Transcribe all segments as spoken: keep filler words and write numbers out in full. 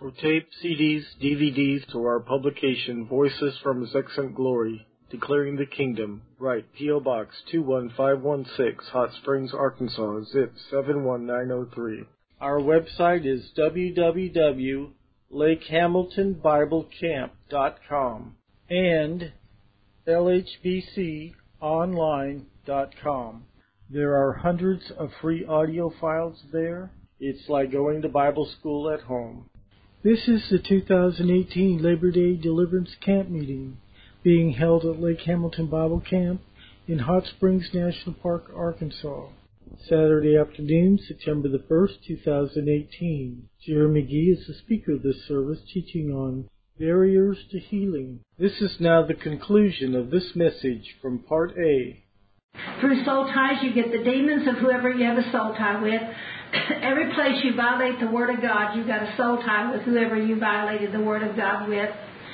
For tape, C Ds, D V Ds, to our publication, Voices from His Excellent Glory, Declaring the Kingdom, write P O Box two one five one six, Hot Springs, Arkansas, zip seven one nine zero three. Our website is w w w dot lake hamilton bible camp dot com and l h b c online dot com. There are hundreds of free audio files there. It's like going to Bible school at home. This is the two thousand eighteen Labor Day Deliverance Camp Meeting being held at Lake Hamilton Bible Camp in Hot Springs National Park, Arkansas. Saturday afternoon, September the first, two thousand eighteen. Jerry McGee is the speaker of this service, teaching on Barriers to Healing. This is now the conclusion of this message from Part A. Through soul ties, you get the demons of whoever you have a soul tie with. Every place you violate the Word of God, you've got a soul tie with whoever you violated the Word of God with.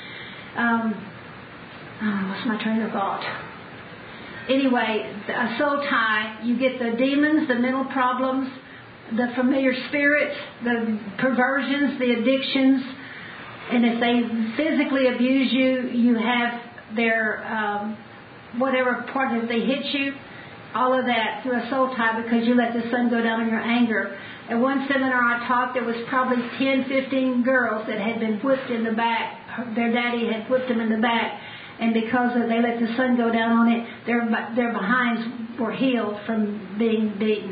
Um, oh, what's my train of thought? Anyway, a soul tie, you get the demons, the mental problems, the familiar spirits, the perversions, the addictions, and if they physically abuse you, you have their, um, whatever part that they hit you, all of that through a soul tie because you let the sun go down on your anger. At one seminar I taught, there was probably ten, fifteen girls that had been whipped in the back. Their daddy had whipped them in the back. And because of, they let the sun go down on it, their their behinds were healed from being beaten.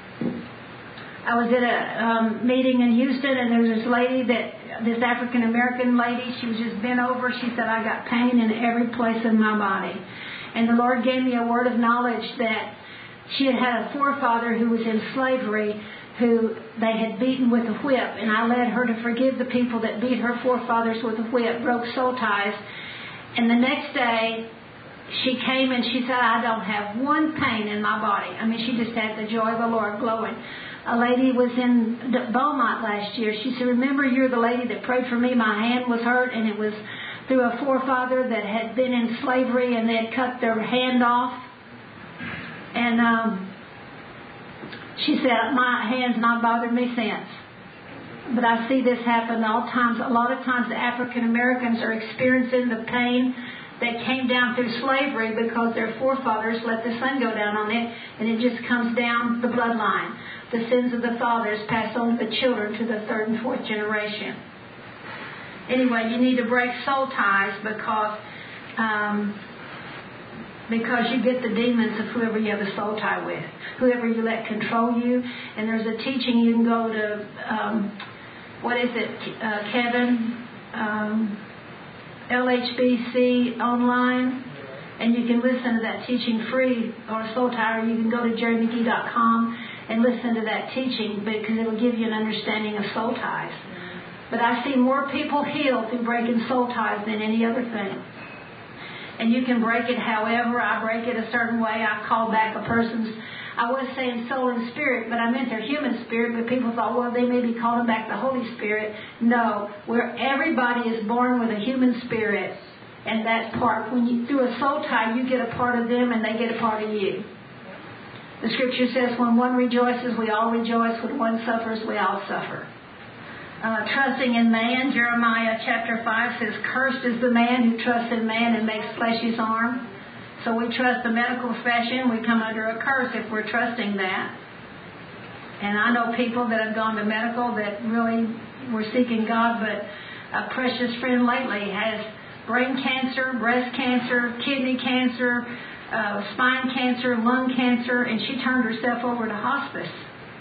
I was at a um, meeting in Houston, and there was this lady, that this African American lady. She was just bent over. She said, "I got pain in every place in my body." And the Lord gave me a word of knowledge that she had had a forefather who was in slavery, who they had beaten with a whip. And I led her to forgive the people that beat her forefathers with a whip, broke soul ties. And the next day, she came and she said, "I don't have one pain in my body." I mean, she just had the joy of the Lord glowing. A lady was in Beaumont last year. She said, "Remember, you're the lady that prayed for me. My hand was hurt, and it was through a forefather that had been in slavery, and they had cut their hand off." And um, she said, "My hand's not bothered me since." But I see this happen all times. A lot of times the African Americans are experiencing the pain that came down through slavery because their forefathers let the sun go down on it, and it just comes down the bloodline. The sins of the fathers pass on to the children to the third and fourth generation. Anyway, you need to break soul ties because um, because you get the demons of whoever you have a soul tie with, whoever you let control you. And there's a teaching you can go to, um, what is it, uh, Kevin? Um, L H B C online. And you can listen to that teaching free, or soul tie, or you can go to jerry mcgee dot com and listen to that teaching because it'll give you an understanding of soul ties. But I see more people healed through breaking soul ties than any other thing. And you can break it however. I break it a certain way. I call back a person's, I was saying soul and spirit, but I meant their human spirit. But people thought, well, they may be calling back the Holy Spirit. No, where everybody is born with a human spirit. And that part, when you do a soul tie, you get a part of them and they get a part of you. The scripture says, when one rejoices, we all rejoice. When one suffers, we all suffer. Uh, trusting in man, Jeremiah chapter five says, "Cursed is the man who trusts in man and makes flesh his arm." So we trust the medical profession. We come under a curse if we're trusting that. And I know people that have gone to medical that really were seeking God, but a precious friend lately has brain cancer, breast cancer, kidney cancer, uh, spine cancer, lung cancer, and she turned herself over to hospice.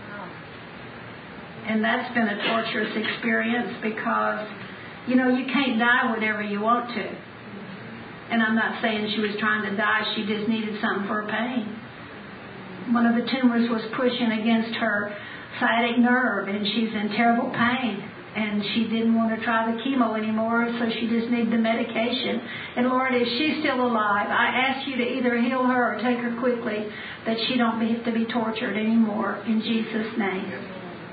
And that's been a torturous experience because, you know, you can't die whenever you want to. And I'm not saying she was trying to die. She just needed something for her pain. One of the tumors was pushing against her sciatic nerve, and she's in terrible pain. And she didn't want to try the chemo anymore, so she just needed the medication. And Lord, if she's still alive, I ask you to either heal her or take her quickly, that she don't have to be tortured anymore. In Jesus' name.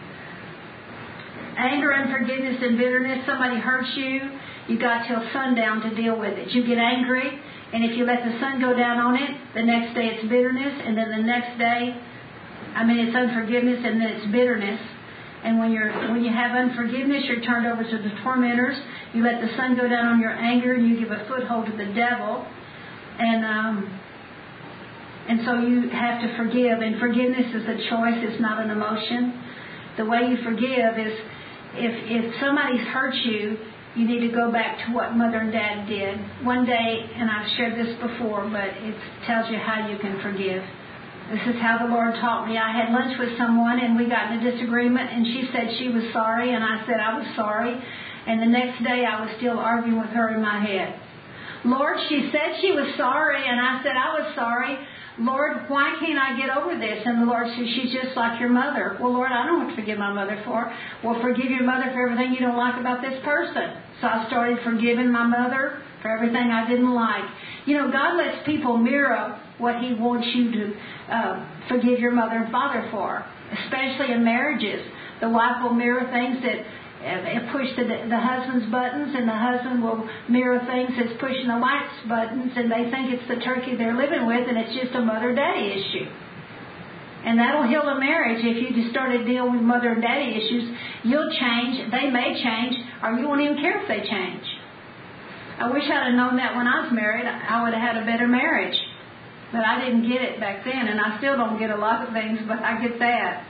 Anger, unforgiveness, and bitterness. Somebody hurts you, you got till sundown to deal with it. You get angry, and if you let the sun go down on it, the next day it's bitterness, and then the next day, I mean, it's unforgiveness, and then it's bitterness. And when you're when you have unforgiveness, you're turned over to the tormentors. You let the sun go down on your anger, and you give a foothold to the devil. And um, and so you have to forgive. And forgiveness is a choice. It's not an emotion. The way you forgive is if if somebody's hurt you, you need to go back to what Mother and Dad did. One day, and I've shared this before, but it tells you how you can forgive. This is how the Lord taught me. I had lunch with someone, and we got in a disagreement, and she said she was sorry, and I said I was sorry. And the next day, I was still arguing with her in my head. Lord, she said she was sorry, and I said I was sorry. Lord, why can't I get over this? And the Lord said, she's just like your mother. Well, Lord, I don't want to forgive my mother for. Well, forgive your mother for everything you don't like about this person. So I started forgiving my mother for everything I didn't like. You know, God lets people mirror what He wants you to uh, forgive your mother and father for, especially in marriages. The wife will mirror things that uh, push the, the husband's buttons, and the husband will mirror things that's pushing the wife's buttons, and they think it's the turkey they're living with, and it's just a mother-daddy issue. And that'll heal a marriage if you just started dealing with mother and daddy issues. You'll change, they may change, or you won't even care if they change. I wish I'd have known that when I was married. I would have had a better marriage. But I didn't get it back then, and I still don't get a lot of things, but I get that.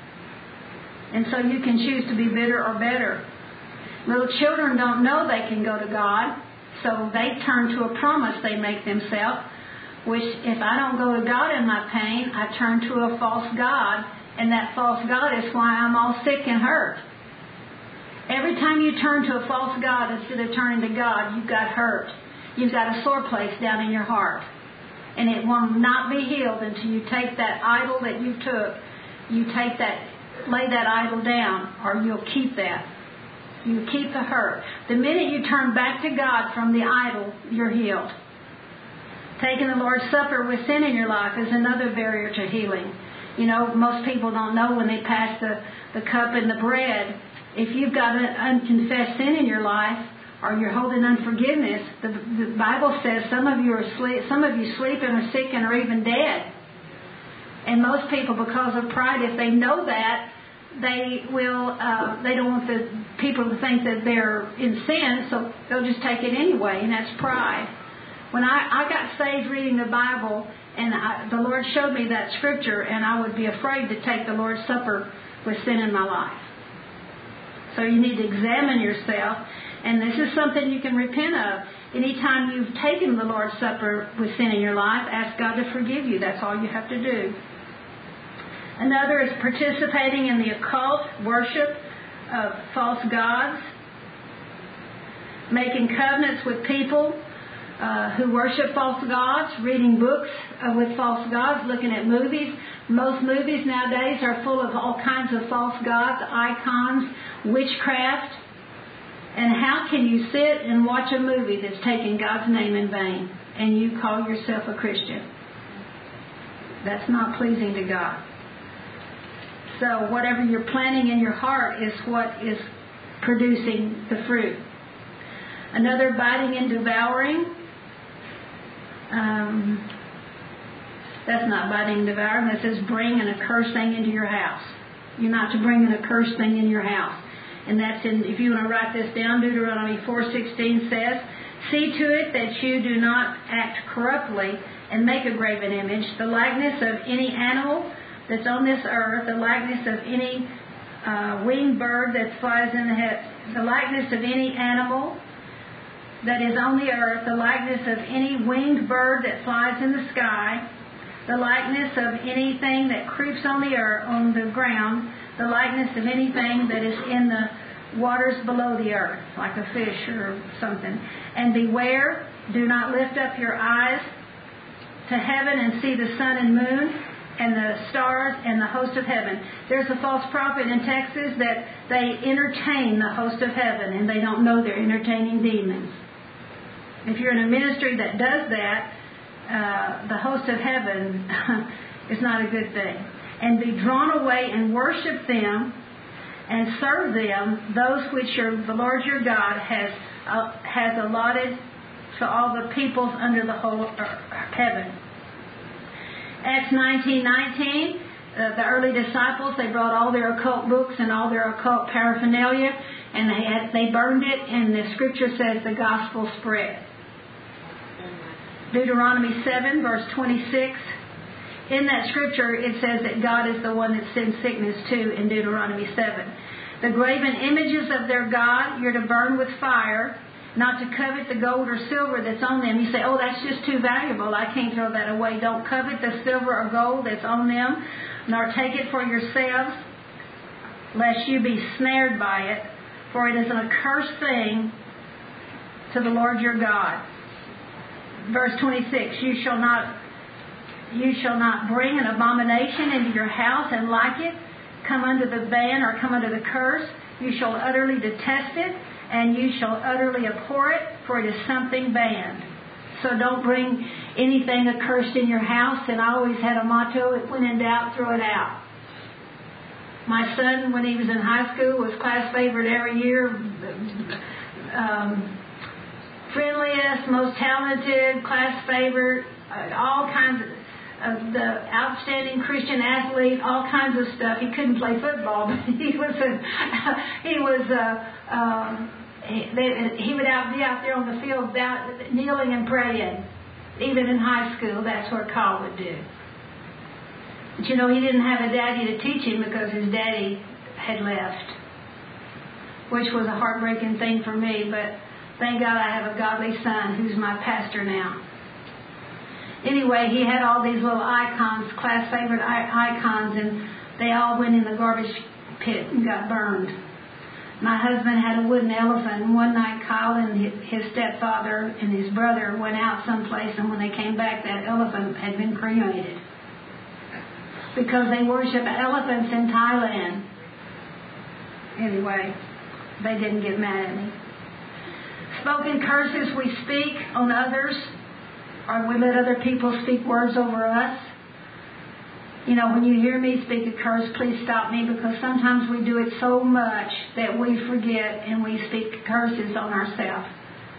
And so you can choose to be bitter or better. Little children don't know they can go to God, so they turn to a promise they make themselves, which if I don't go to God in my pain, I turn to a false God, and that false God is why I'm all sick and hurt. Every time you turn to a false God instead of turning to God, you've got hurt. You've got a sore place down in your heart. And it will not be healed until you take that idol that you took, you take that, lay that idol down, or you'll keep that. You keep the hurt. The minute you turn back to God from the idol, you're healed. Taking the Lord's Supper with sin in your life is another barrier to healing. You know, most people don't know when they pass the, the cup and the bread. If you've got an unconfessed sin in your life, or you're holding unforgiveness, the, the Bible says some of you are sleep, some of you sleep and are sick and are even dead. And most people, because of pride, if they know that, they will. Uh, they don't want the people to think that they're in sin, so they'll just take it anyway, and that's pride. When I, I got saved reading the Bible, and I, the Lord showed me that scripture, and I would be afraid to take the Lord's Supper with sin in my life. So you need to examine yourself, and this is something you can repent of. Anytime you've taken the Lord's Supper with sin in your life, ask God to forgive you. That's all you have to do. Another is participating in the occult worship of false gods, making covenants with people uh, who worship false gods, reading books uh, with false gods, looking at movies. Most movies nowadays are full of all kinds of false gods, icons, witchcraft. And how can you sit and watch a movie that's taking God's name in vain and you call yourself a Christian? That's not pleasing to God. So whatever you're planting in your heart is what is producing the fruit. Another, biting and devouring. Um, that's not biting and devouring. That says bring an accursed thing into your house. You're not to bring an accursed thing in your house. And that's in, if you want to write this down, Deuteronomy four sixteen says, see to it that you do not act corruptly and make a graven image, the likeness of any animal that's on this earth, the likeness of any uh, winged bird that flies in the head, the likeness of any animal that is on the earth, the likeness of any winged bird that flies in the sky, the likeness of anything that creeps on the earth, on the ground, the likeness of anything that is in the waters below the earth, like a fish or something. And beware, do not lift up your eyes to heaven and see the sun and moon and the stars and the host of heaven. There's a false prophet in Texas that they entertain the host of heaven, and they don't know they're entertaining demons. If you're in a ministry that does that, uh, the host of heaven is not a good thing. And be drawn away and worship them and serve them, those which are, the Lord your God has uh, has allotted to all the peoples under the whole heaven. Acts nineteen nineteen, uh, the early disciples, they brought all their occult books and all their occult paraphernalia, and they had, they burned it, and the scripture says the gospel spread. Deuteronomy seven, verse twenty-six. In that scripture, it says that God is the one that sends sickness to in Deuteronomy seven. The graven images of their God, you're to burn with fire, not to covet the gold or silver that's on them. You say, oh, that's just too valuable. I can't throw that away. Don't covet the silver or gold that's on them, nor take it for yourselves, lest you be snared by it. For it is an accursed thing to the Lord your God. Verse twenty-six, you shall not you shall not bring an abomination into your house and like it, come under the ban or come under the curse. You shall utterly detest it, and you shall utterly abhor it, for it is something banned. So don't bring anything accursed in your house. And I always had a motto, when in doubt, throw it out. My son, when he was in high school, was class favorite every year. Um, friendliest, most talented, class favorite, uh, all kinds of, of the outstanding Christian athlete, all kinds of stuff. He couldn't play football, but he was a, he was a, um, he, they, he would out, be out there on the field down, kneeling and praying. Even in high school, that's what Carl would do. But you know, he didn't have a daddy to teach him because his daddy had left, which was a heartbreaking thing for me, but thank God I have a godly son who's my pastor now. Anyway, he had all these little icons, class favorite icons, and they all went in the garbage pit and got burned. My husband had a wooden elephant, and one night Kyle and his stepfather and his brother went out someplace, and when they came back, that elephant had been cremated because they worship elephants in Thailand. Anyway, they didn't get mad at me. Spoken curses we speak on others, or we let other people speak words over us. You know, when you hear me speak a curse, please stop me, because sometimes we do it so much that we forget and we speak curses on ourselves.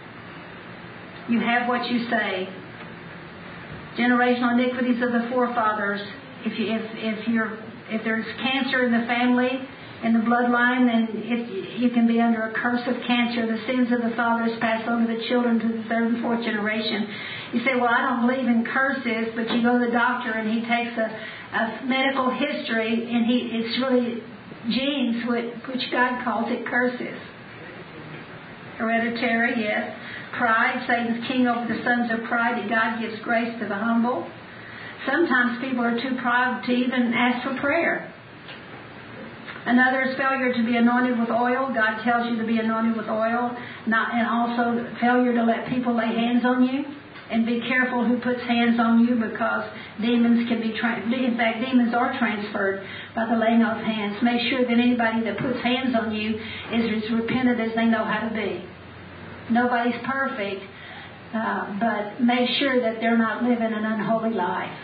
You have what you say. Generational iniquities of the forefathers. If you, if if you're if there's cancer in the family, in the bloodline, then it, you can be under a curse of cancer. The sins of the fathers pass on to the children to the third and fourth generation. You say, well, I don't believe in curses, but you go to the doctor and he takes a, a medical history, and he it's really genes, which God calls it curses. Hereditary, yes. Pride, Satan's king over the sons of pride, that God gives grace to the humble. Sometimes people are too proud to even ask for prayer. Another is failure to be anointed with oil. God tells you to be anointed with oil, not, and also failure to let people lay hands on you. And be careful who puts hands on you, because demons can be, tra- in fact, demons are transferred by the laying of hands. Make sure that anybody that puts hands on you is as repentant as they know how to be. Nobody's perfect, uh, but make sure that they're not living an unholy life.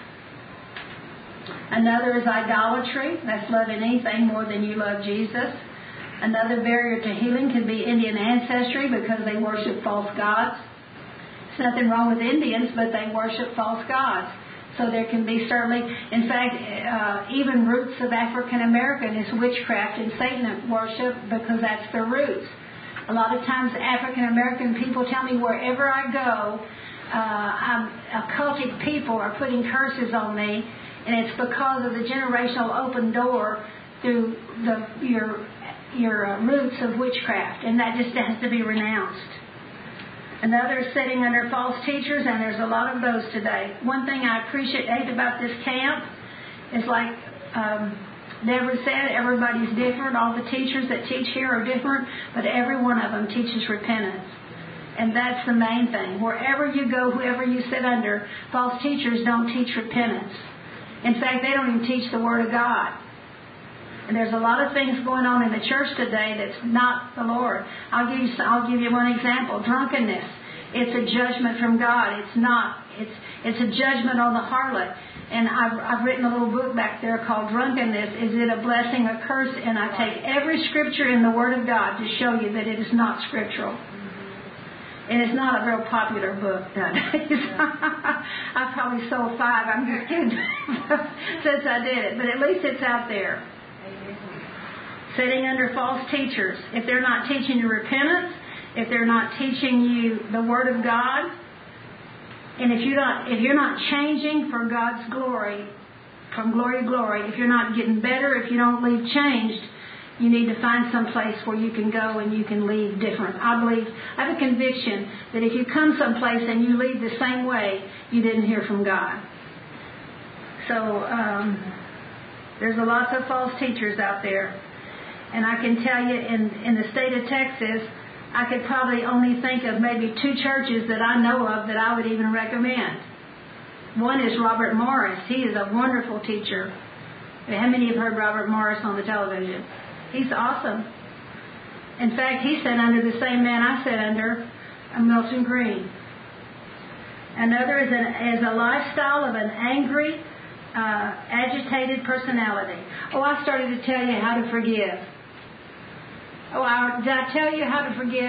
Another is idolatry. That's loving anything more than you love Jesus. Another barrier to healing can be Indian ancestry, because they worship false gods. There's nothing wrong with Indians, but they worship false gods. So there can be certainly, in fact, uh, even roots of African American is witchcraft and Satan worship, because that's their roots. A lot of times African American people tell me wherever I go, uh, I'm, occultic people are putting curses on me, and it's because of the generational open door through the, your, your uh, roots of witchcraft, and that just has to be renounced. Another is sitting under false teachers, and there's a lot of those today. One thing I appreciate about this camp is, like um, Deborah said, everybody's different. All the teachers that teach here are different, but every one of them teaches repentance. And that's the main thing. Wherever you go, whoever you sit under, false teachers don't teach repentance. In fact, they don't even teach the Word of God. And there's a lot of things going on in the church today that's not the Lord. I'll give you I'll give you one example. Drunkenness. It's a judgment from God. It's not. It's it's a judgment on the harlot. And I've I've written a little book back there called Drunkenness. Is it a blessing, a curse? And I take every scripture in the Word of God to show you that it is not scriptural. And it's not a real popular book nowadays. I've probably sold five, I'm just kidding, since I did it. But at least it's out there. Sitting under false teachers. If they're not teaching you repentance, if they're not teaching you the Word of God, and if you're not, if you're not changing for God's glory, from glory to glory, if you're not getting better, if you don't leave changed, you need to find some place where you can go and you can leave different. I believe, I have a conviction that if you come someplace and you leave the same way, you didn't hear from God. So um, there's a lots of false teachers out there. And I can tell you, in, in the state of Texas, I could probably only think of maybe two churches that I know of that I would even recommend. One is Robert Morris. He is a wonderful teacher. How many have heard Robert Morris on the television? He's awesome. In fact, he sat under the same man I sat under, Milton Green. Another is, an, is a lifestyle of an angry, uh, agitated personality. Oh, I started to tell you how to forgive. Oh, I, did I tell you how to forgive?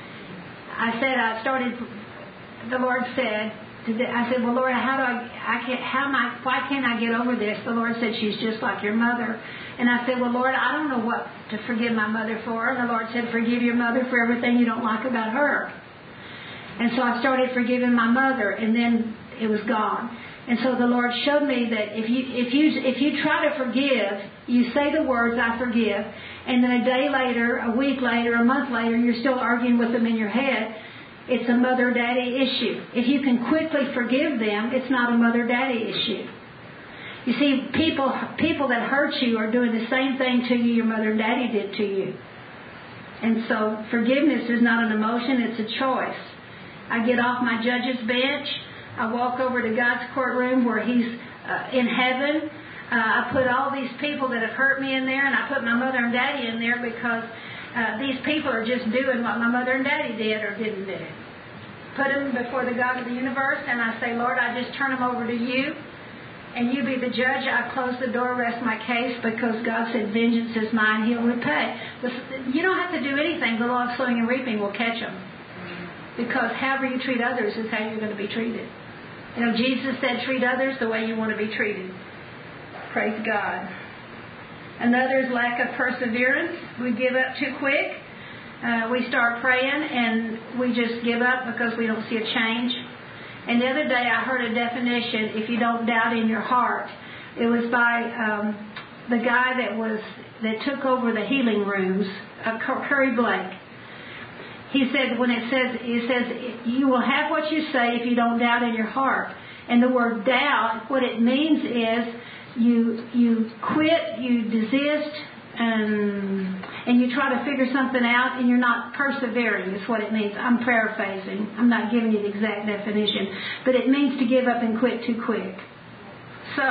I said I started. The Lord said, I said, well, Lord, how do I? I can't. How am I? Why can't I get over this? The Lord said, she's just like your mother. And I said, well, Lord, I don't know what to forgive my mother for. And the Lord said, forgive your mother for everything you don't like about her. And so I started forgiving my mother, and then it was gone. And so the Lord showed me that if you if you if you try to forgive, you say the words, I forgive, and then a day later, a week later, a month later, you're still arguing with them in your head, it's a mother-daddy issue. If you can quickly forgive them, it's not a mother-daddy issue. You see, people people that hurt you are doing the same thing to you your mother and daddy did to you. And so forgiveness is not an emotion, it's a choice. I get off my judge's bench. I walk over to God's courtroom where He's uh, in heaven. Uh, I put all these people that have hurt me in there, and I put my mother and daddy in there because uh, these people are just doing what my mother and daddy did or didn't do. Put them before the God of the universe, and I say, Lord, I just turn them over to you, and you be the judge. I close the door, rest my case, because God said, vengeance is mine, He'll repay. You don't have to do anything. The law of sowing and reaping will catch them. Because however you treat others is how you're going to be treated. You know, Jesus said, treat others the way you want to be treated. Praise God. Another is lack of perseverance. We give up too quick. Uh, we start praying and we just give up because we don't see a change. And the other day I heard a definition, if you don't doubt in your heart. It was by um, the guy that was that took over the healing rooms, uh, Curry Blake. He said, when it says, it says, you will have what you say if you don't doubt in your heart. And the word doubt, what it means is you you quit, you desist, and, and you try to figure something out, and you're not persevering is what it means. I'm paraphrasing. I'm not giving you the exact definition. But it means to give up and quit too quick. So,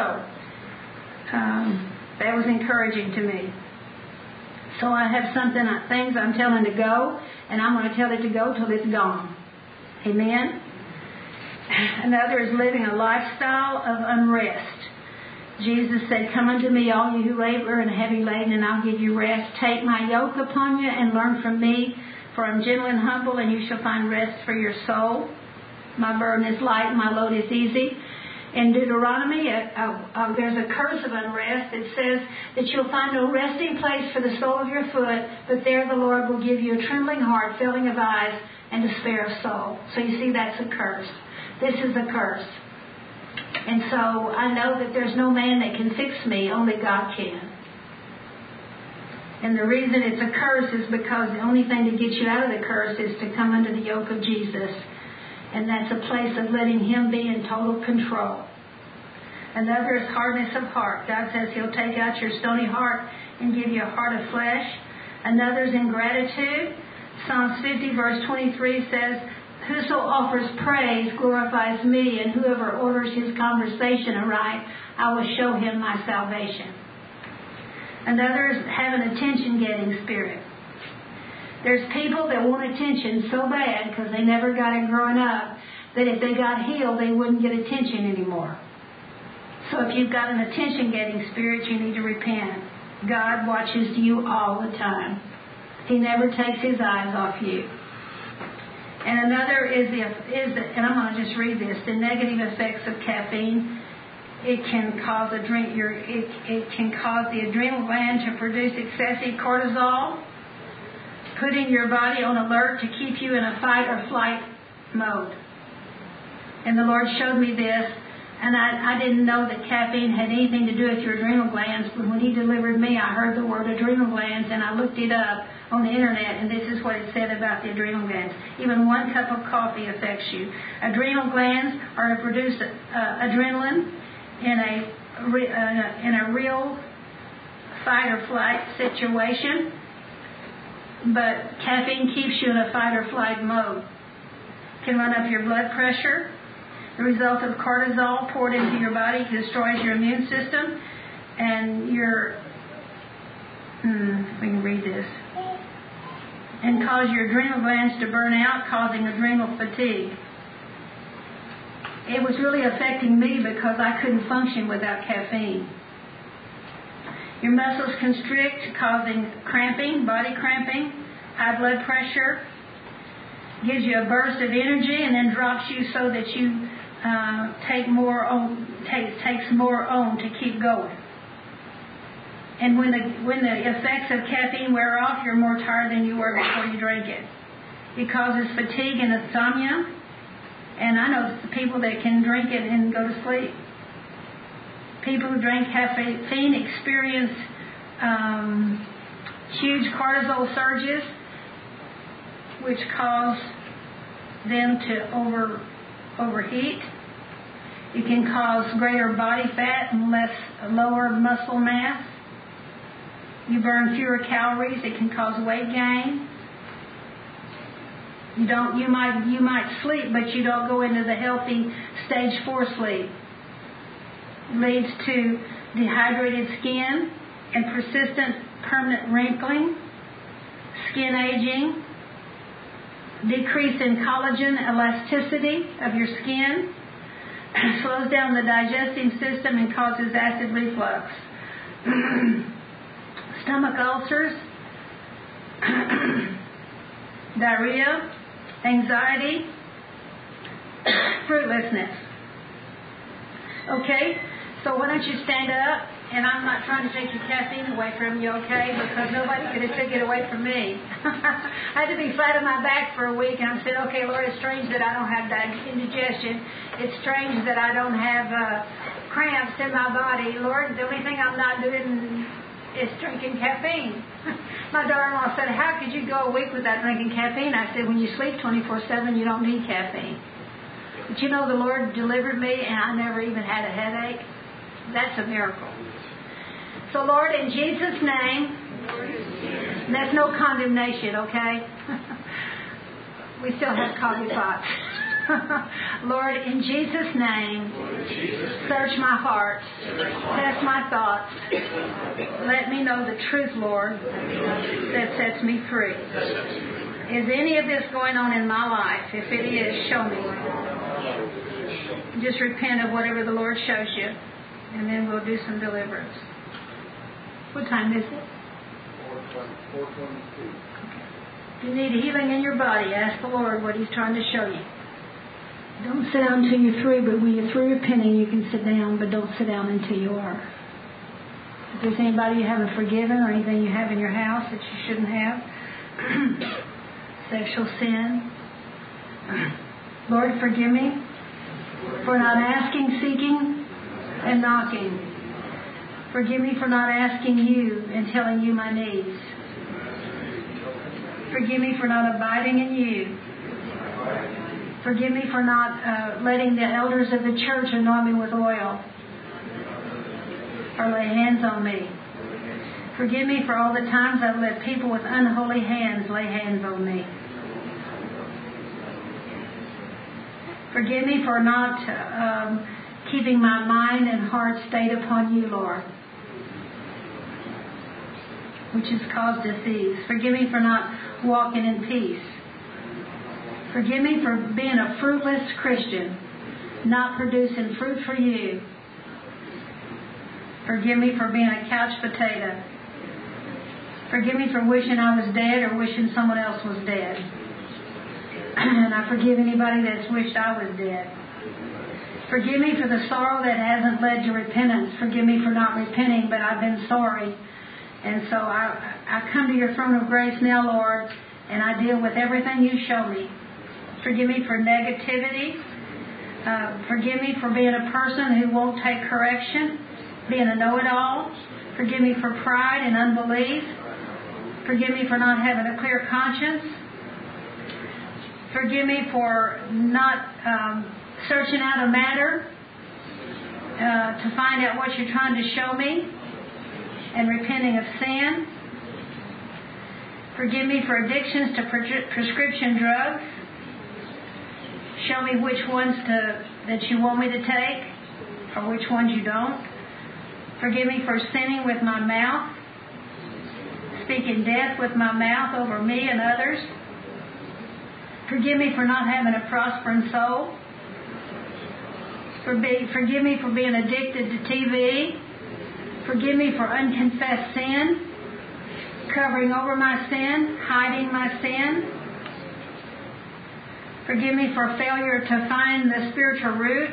um, that was encouraging to me. So I have something, things I'm telling to go, and I'm going to tell it to go till it's gone. Amen? Another is living a lifestyle of unrest. Jesus said, come unto me, all you who labor and heavy laden, and I'll give you rest. Take my yoke upon you and learn from me, for I'm gentle and humble, and you shall find rest for your soul. My burden is light, and my load is easy. In Deuteronomy, uh, uh, there's a curse of unrest. It says that you'll find no resting place for the sole of your foot, but there the Lord will give you a trembling heart, failing of eyes, and despair of soul. So you see, that's a curse. This is a curse. And so I know that there's no man that can fix me, only God can. And the reason it's a curse is because the only thing to get you out of the curse is to come under the yoke of Jesus. And that's a place of letting Him be in total control. Another is hardness of heart. God says He'll take out your stony heart and give you a heart of flesh. Another is ingratitude. Psalms fifty verse twenty-three says, whoso offers praise glorifies me, and whoever orders his conversation aright, I will show him my salvation. Another is have an attention-getting spirit. There's people that want attention so bad because they never got it growing up that if they got healed, they wouldn't get attention anymore. So if you've got an attention-getting spirit, you need to repent. God watches you all the time. He never takes His eyes off you. And another is the, is the, and I'm going to just read this, the negative effects of caffeine. It can cause a drink, your, it, it can cause the adrenal gland to produce excessive cortisol, putting your body on alert to keep you in a fight or flight mode. And the Lord showed me this, and I, I didn't know that caffeine had anything to do with your adrenal glands, but when He delivered me, I heard the word adrenal glands, and I looked it up on the internet, and this is what it said about the adrenal glands. Even one cup of coffee affects you. Adrenal glands are to produce uh, adrenaline in a, uh, in a real fight or flight situation, but caffeine keeps you in a fight or flight mode. Can run up your blood pressure. The result of cortisol poured into your body destroys your immune system, and your hmm, we can read this, and cause your adrenal glands to burn out, causing adrenal fatigue. It was really affecting me because I couldn't function without caffeine. Your muscles constrict, causing cramping, body cramping, high blood pressure, gives you a burst of energy and then drops you so that you uh, take more on, take, takes more on to keep going. And when the when the effects of caffeine wear off, you're more tired than you were before you drank it. It causes fatigue and insomnia. And I know people that can drink it and go to sleep. People who drink caffeine experience um, huge cortisol surges, which cause them to over overheat. It can cause greater body fat and less lower muscle mass. You burn fewer calories. It can cause weight gain. You don't. You might. You might sleep, but you don't go into the healthy stage four sleep. It leads to dehydrated skin and persistent permanent wrinkling, skin aging, decrease in collagen elasticity of your skin, slows down the digestive system and causes acid reflux, stomach ulcers, diarrhea, anxiety, fruitlessness. Okay, so why don't you stand up? And I'm not trying to take your caffeine away from you, okay? Because nobody could have taken it away from me. I had to be flat on my back for a week, and I said, okay, Lord, it's strange that I don't have indigestion. It's strange that I don't have uh, cramps in my body. Lord, the only thing I'm not doing is drinking caffeine. My daughter-in-law said, how could you go a week without drinking caffeine? I said, when you sleep twenty-four seven, you don't need caffeine. But you know, the Lord delivered me, and I never even had a headache. That's a miracle. So, Lord, in Jesus' name, that's no condemnation, okay? We still have coffee pots. Lord, in Jesus' name, search my heart, test my thoughts, let me know the truth, Lord, that sets me free. Is any of this going on in my life? If it is, show me. Just repent of whatever the Lord shows you, and then we'll do some deliverance. What time is it? four twenty-two. Okay. If you need healing in your body, ask the Lord what He's trying to show you. Don't sit down until you're through, but when you're through repenting, you can sit down, but don't sit down until you are. If there's anybody you haven't forgiven or anything you have in your house that you shouldn't have, sexual sin, Lord, forgive me for not asking, seeking, and knocking. Forgive me for not asking you and telling you my needs. Forgive me for not abiding in you. Forgive me for not uh, letting the elders of the church anoint me with oil or lay hands on me. Forgive me for all the times I've let people with unholy hands lay hands on me. Forgive me for not um, keeping my mind and heart stayed upon you, Lord, which has caused disease. Forgive me for not walking in peace. Forgive me for being a fruitless Christian, not producing fruit for you. Forgive me for being a couch potato. Forgive me for wishing I was dead or wishing someone else was dead. And I forgive anybody that's wished I was dead. Forgive me for the sorrow that hasn't led to repentance. Forgive me for not repenting, but I've been sorry. And so I, I come to your throne of grace now, Lord, and I deal with everything you show me. Forgive me for negativity. Uh, forgive me for being a person who won't take correction, being a know-it-all. Forgive me for pride and unbelief. Forgive me for not having a clear conscience. Forgive me for not um, searching out a matter uh, to find out what you're trying to show me and repenting of sin. Forgive me for addictions to pre- prescription drugs. Show me which ones to, that you want me to take or which ones you don't. Forgive me for sinning with my mouth, speaking death with my mouth over me and others. Forgive me for not having a prospering soul. For be, forgive me for being addicted to T V. Forgive me for unconfessed sin, covering over my sin, hiding my sin. Forgive me for failure to find the spiritual root,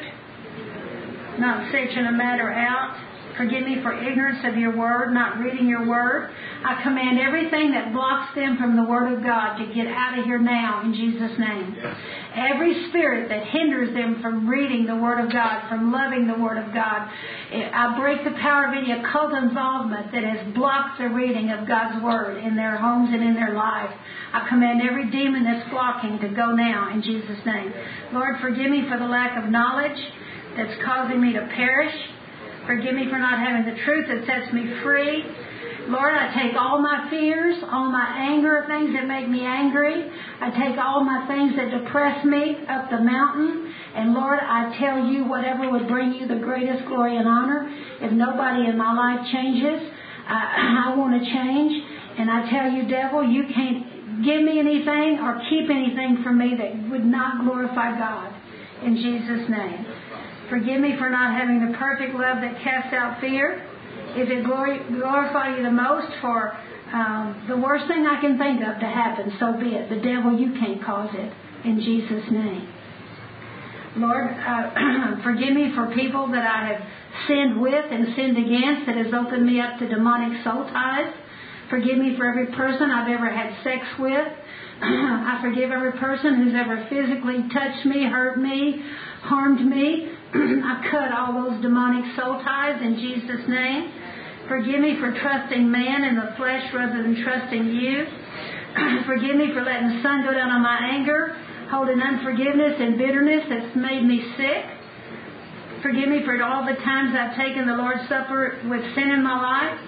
not searching a matter out. Forgive me for ignorance of your word, not reading your word. I command everything that blocks them from the word of God to get out of here now in Jesus' name. Yes. Every spirit that hinders them from reading the word of God, from loving the word of God, I break the power of any occult involvement that has blocked the reading of God's word in their homes and in their lives. I command every demon that's blocking to go now in Jesus' name. Lord, forgive me for the lack of knowledge that's causing me to perish. Forgive me for not having the truth that sets me free. Lord, I take all my fears, all my anger, things that make me angry. I take all my things that depress me up the mountain. And Lord, I tell you whatever would bring you the greatest glory and honor. If nobody in my life changes, I, I want to change. And I tell you, devil, you can't give me anything or keep anything from me that would not glorify God. In Jesus' name. Forgive me for not having the perfect love that casts out fear. If it glor- glorify you the most for um, the worst thing I can think of to happen, so be it. The devil, you can't cause it. In Jesus' name. Lord, uh, forgive me for people that I have sinned with and sinned against that has opened me up to demonic soul ties. Forgive me for every person I've ever had sex with. I forgive every person who's ever physically touched me, hurt me, harmed me. I cut all those demonic soul ties in Jesus' name. Forgive me for trusting man in the flesh rather than trusting you. Forgive me for letting the sun go down on my anger, holding unforgiveness and bitterness that's made me sick. Forgive me for all the times I've taken the Lord's Supper with sin in my life.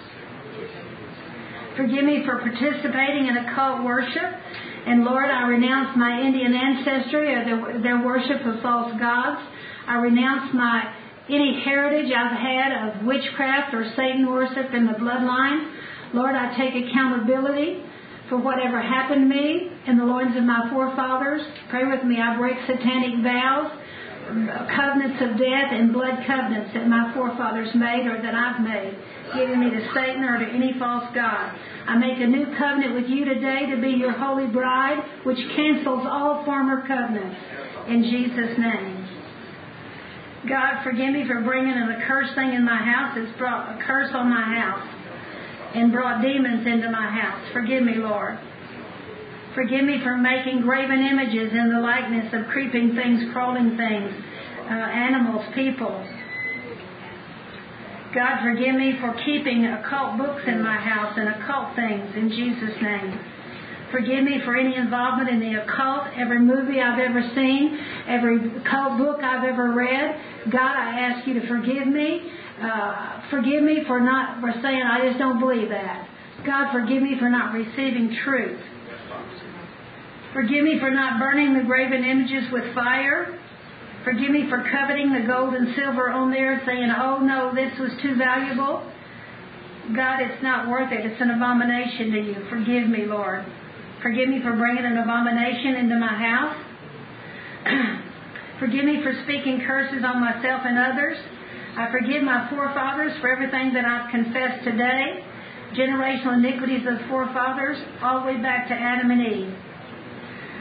Forgive me for participating in occult worship. And Lord, I renounce my Indian ancestry or their, their worship of false gods. I renounce my any heritage I've had of witchcraft or Satan worship in the bloodline. Lord, I take accountability for whatever happened to me in the loins of my forefathers. Pray with me. I break satanic vows, covenants of death, and blood covenants that my forefathers made or that I've made, giving me to Satan or to any false god. I make a new covenant with you today to be your holy bride, which cancels all former covenants. In Jesus' name. God, forgive me for bringing an accursed thing in my house. It's brought a curse on my house and brought demons into my house. Forgive me, Lord. Forgive me for making graven images in the likeness of creeping things, crawling things, uh, animals, people. God, forgive me for keeping occult books in my house and occult things in Jesus' name. Forgive me for any involvement in the occult, every movie I've ever seen, every occult book I've ever read. God, I ask you to forgive me. Uh, forgive me for not for saying I just don't believe that. God, forgive me for not receiving truth. Forgive me for not burning the graven images with fire. Forgive me for coveting the gold and silver on there, saying, oh no, this was too valuable. God, it's not worth it. It's an abomination to you. Forgive me, Lord. Forgive me for bringing an abomination into my house. Forgive me for speaking curses on myself and others. I forgive my forefathers for everything that I've confessed today. Generational iniquities of forefathers, all the way back to Adam and Eve.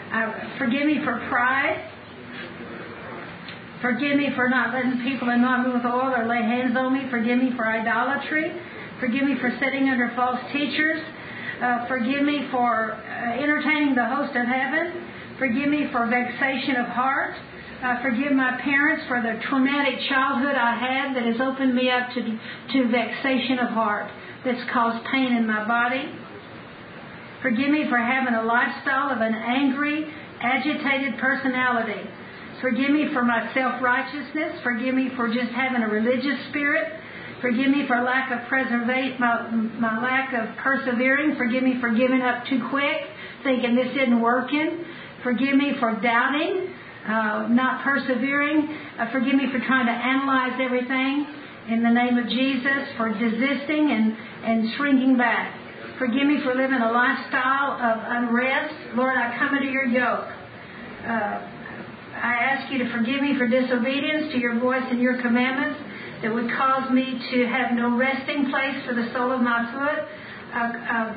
Uh, forgive me for pride. Forgive me for not letting people anoint me with oil or lay hands on me. Forgive me for idolatry. Forgive me for sitting under false teachers. Uh, forgive me for uh, entertaining the host of heaven. Forgive me for vexation of heart. Uh, forgive my parents for the traumatic childhood I had that has opened me up to, to vexation of heart that's caused pain in my body. Forgive me for having a lifestyle of an angry, agitated personality. Forgive me for my self-righteousness. Forgive me for just having a religious spirit. Forgive me for lack of preservation, my, my lack of persevering. Forgive me for giving up too quick, thinking this isn't working. Forgive me for doubting, uh, not persevering. Uh, forgive me for trying to analyze everything in the name of Jesus, for desisting and, and shrinking back. Forgive me for living a lifestyle of unrest. Lord, I come under your yoke. Uh, I ask you to forgive me for disobedience to your voice and your commandments that would cause me to have no resting place for the sole of my foot. Uh, uh,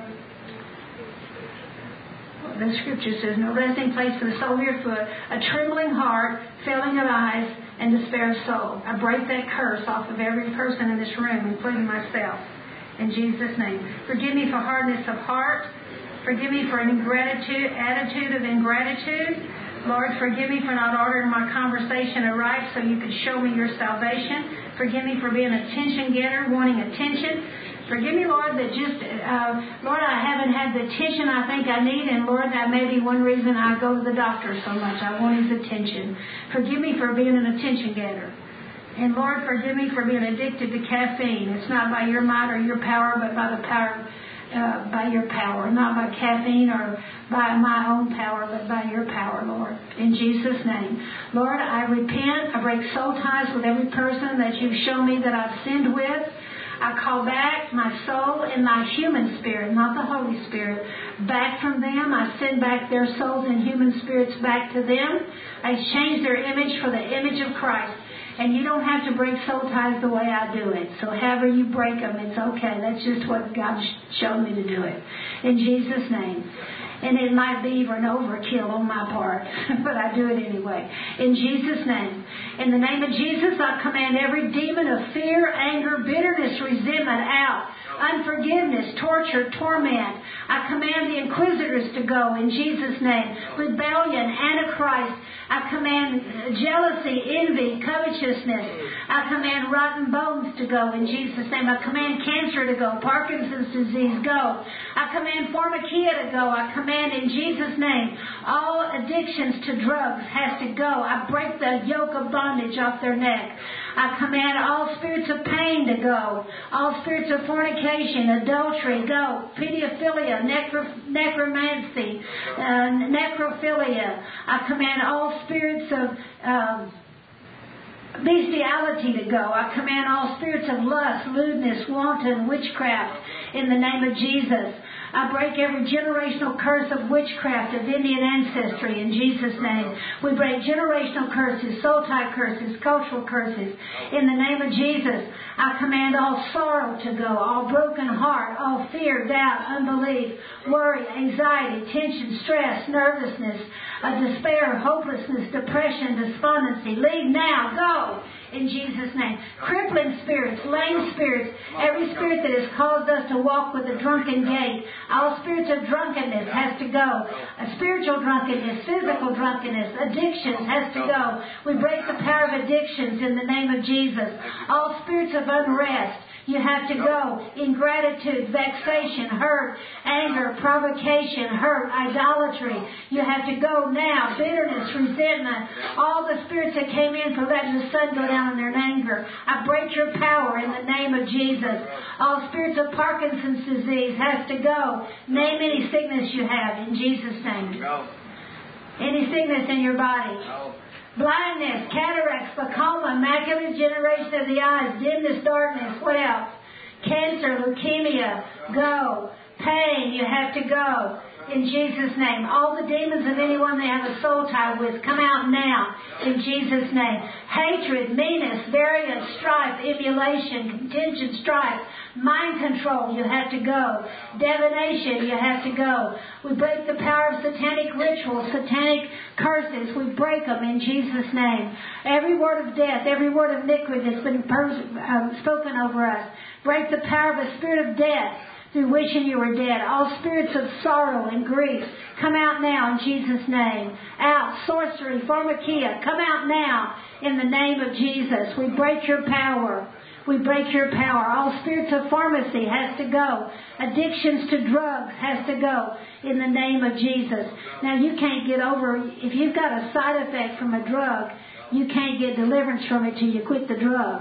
well, the scripture says, no resting place for the sole of your foot, a trembling heart, failing of eyes, and despair of soul. I break that curse off of every person in this room, including myself. In Jesus' name. Forgive me for hardness of heart. Forgive me for an ingratitude, attitude of ingratitude. Lord, forgive me for not ordering my conversation aright so you could show me your salvation. Forgive me for being an attention getter, wanting attention. Forgive me, Lord, that just, uh, Lord, I haven't had the attention I think I need, and Lord, that may be one reason I go to the doctor so much. I want his attention. Forgive me for being an attention getter. And Lord, forgive me for being addicted to caffeine. It's not by your might or your power, but by the power Uh, by your power, not by caffeine or by my own power, but by your power, Lord. In Jesus' name. Lord, I repent. I break soul ties with every person that you've shown me that I've sinned with. I call back my soul and my human spirit, not the Holy Spirit, back from them. I send back their souls and human spirits back to them. I exchange their image for the image of Christ. And you don't have to break soul ties the way I do it. So however you break them, it's okay. That's just what God showed me to do it. In Jesus' name. And it might be even an overkill on my part, but I do it anyway. In Jesus' name. In the name of Jesus, I command every demon of fear, anger, bitterness, resentment out. Unforgiveness, torture, torment. I command the inquisitors to go in Jesus' name. Rebellion, Antichrist. I command jealousy, envy, covetousness. I command rotten bones to go in Jesus' name. I command cancer to go. Parkinson's disease, go. I command pharmakia to go. I command in Jesus' name all addictions to drugs has to go. I break the yoke of bondage off their neck. I command all spirits of pain to go. All spirits of fornication, adultery, go. Pedophilia, necro- necromancy, uh, necrophilia. I command all spirits of um, bestiality to go. I command all spirits of lust, lewdness, wanton, witchcraft in the name of Jesus. I break every generational curse of witchcraft, of Indian ancestry in Jesus' name. We break generational curses, soul tie curses, cultural curses. In the name of Jesus, I command all sorrow to go, all broken heart, all fear, doubt, unbelief, worry, anxiety, tension, stress, nervousness, uh, despair, hopelessness, depression, despondency. Leave now. Go. In Jesus' name. Crippling spirits, lame spirits, every spirit that has caused us to walk with a drunken gait. All spirits of drunkenness has to go. A spiritual drunkenness, physical drunkenness, addictions has to go. We break the power of addictions in the name of Jesus. All spirits of unrest, you have to go. Ingratitude, vexation, hurt, anger, provocation, hurt, idolatry. You have to go now. Bitterness, resentment, all the spirits that came in for letting the sun go down in their anger. I break your power in the name of Jesus. All spirits of Parkinson's disease has to go. Name any sickness you have in Jesus' name. Any sickness in your body. Blindness, cataracts, glaucoma, macular degeneration of the eyes, dimness, darkness, what else? Cancer, leukemia, go. Pain, you have to go. in Jesus' name. All the demons of anyone they have a soul tie with, come out now in Jesus' name. Hatred, meanness, variance, strife, emulation, contention, strife, mind control, you have to go. Divination, you have to go. We break the power of satanic rituals, satanic curses. We break them in Jesus' name. Every word of death, every word of iniquity that's been pers- um, spoken over us. Break the power of the spirit of death through wishing you were dead. All spirits of sorrow and grief, come out now in Jesus' name. Out. Sorcery, pharmakia, come out now in the name of Jesus. We break your power. We break your power. All spirits of pharmacy has to go. Addictions to drugs has to go in the name of Jesus. Now you can't get over, if you've got a side effect from a drug, you can't get deliverance from it till you quit the drug.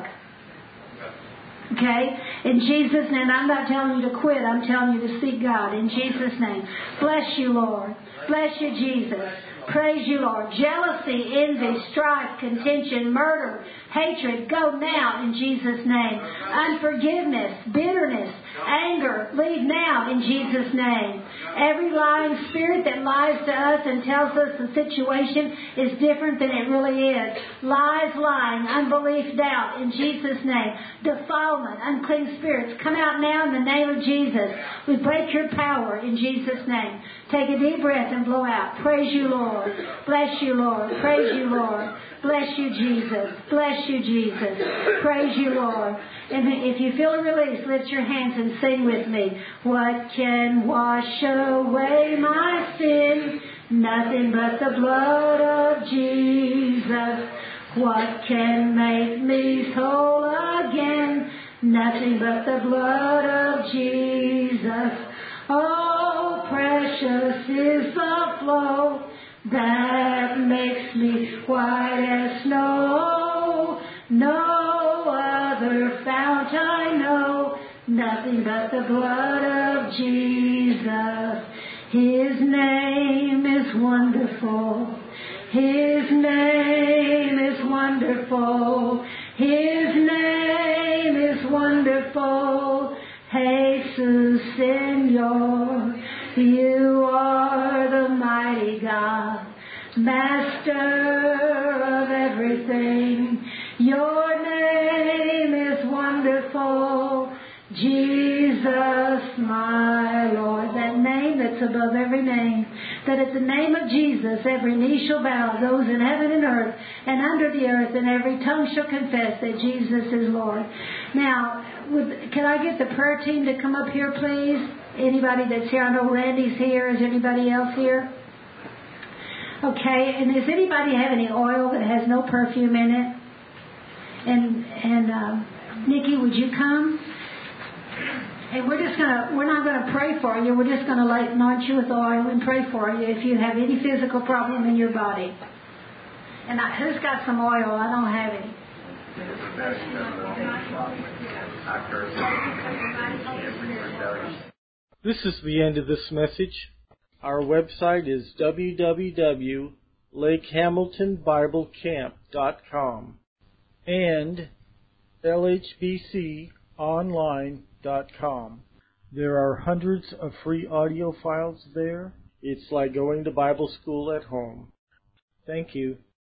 Okay? In Jesus' name, I'm not telling you to quit. I'm telling you to seek God. In Jesus' name. Bless you, Lord. Bless you, Jesus. Praise you, Lord. Jealousy, envy, strife, contention, murder, hatred, go now in Jesus' name. Unforgiveness, bitterness, anger, leave now in Jesus' name. Every lying spirit that lies to us and tells us the situation is different than it really is. Lies, lying, unbelief, doubt in Jesus' name. Defilement, unclean spirits, come out now in the name of Jesus. We break your power in Jesus' name. Take a deep breath and blow out. Praise you, Lord. Bless you, Lord. Praise you, Lord. Bless you, Jesus. Bless you, Jesus. Praise you, Lord. And if you feel a release, lift your hands and sing with me. What can wash away my sin? Nothing but the blood of Jesus. What can make me whole again? Nothing but the blood of Jesus. Oh, precious is the flow that makes me white as snow. No other fount I know, nothing but the blood of Jesus. His name is wonderful. His name is wonderful. His name is wonderful. Jesus, Señor, you are the mighty God, Master of everything. Your name is wonderful, Jesus, my Lord. That name that's above every name. That at the name of Jesus, every knee shall bow, those in heaven and earth and under the earth, and every tongue shall confess that Jesus is Lord. Now, would, can I get the prayer team to come up here, please? Anybody that's here? I know Randy's here. Is anybody else here? Okay, and does anybody have any oil that has no perfume in it? And and um, Nikki, would you come? And we're just gonna we're not gonna pray for you. We're just gonna like anoint you with oil and pray for you if you have any physical problem in your body. And I, who's got some oil? I don't have any. This is the end of this message. Our website is w w w dot lake hamilton bible camp dot com and l h b c online dot com. There are hundreds of free audio files there. It's like going to Bible school at home. Thank you.